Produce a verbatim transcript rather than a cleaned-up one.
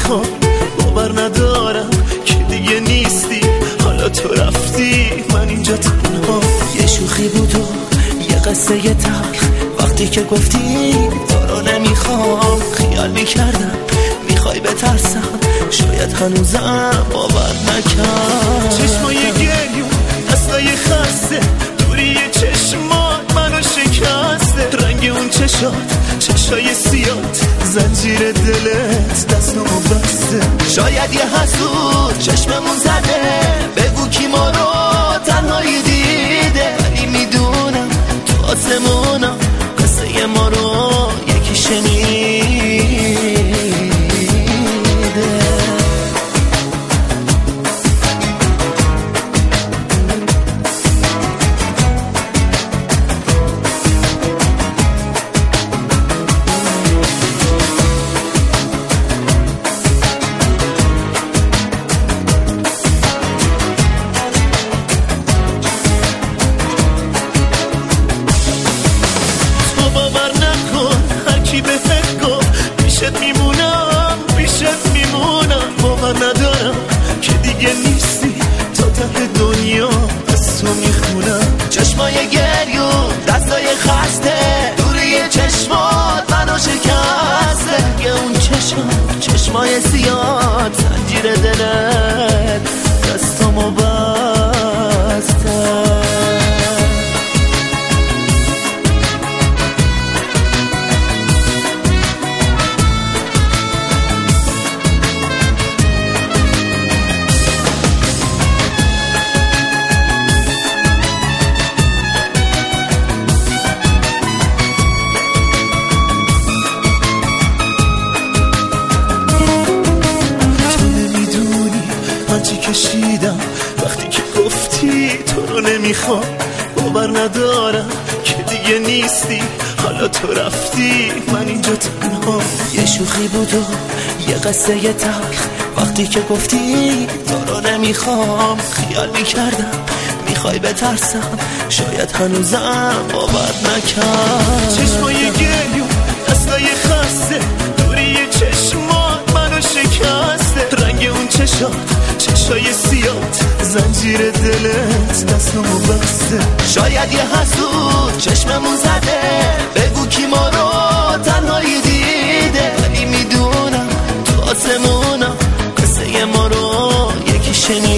نمیخوام، باور ندارم که دیگه نیستی، حالا تو رفتی من اینجا تنها. یه شوخی بود و یه قصه یه تلخ، وقتی که گفتی تو رو نمیخوام خیال میکردم میخوای بترسم، شاید هنوزم باور نکرد. چشمای گریون دستای خسته، دوری چشمات منو شکسته، رنگ اون چشات چشای سیات، زنجیر دلت دستمو بسته. شاید یه حسود چشممون زده، بگو کی ما رو تنهایی دیده، ولی میدونم تو آسمونم قصه ما رو یکی شنیده. میمونم پیشت میمونم، باور ندارم که دیگه نیستی، تا ته دنیا از تو میخونم. چشمای گریون دستای خسته، دوری چشمات منو شکسته، یه اون چشم چشمای سیاد، زنجیر دلت دستامو بسته. چی کشیدم وقتی که گفتی تو رو نمیخوام، باور ندارم که دیگه نیستی، حالا تو رفتی من اینجا تنها. یه شوخی بود و یه قصه یه تلخ، وقتی که گفتی تو رو نمیخوام خیال میکردم میخوای بترسم، شاید هنوزم باور نکرد. چشمای گریون دستای خسته، دوری چشمات منو شکسته، رنگ اون چشات چشای سیات، زنجیر دلت دستمو بسته. شاید یه حسود چشممون زده، بگو کی ما رو تنهایی دیده، ولی میدونم تو آسمونم قصه ما رو یکی شنیده.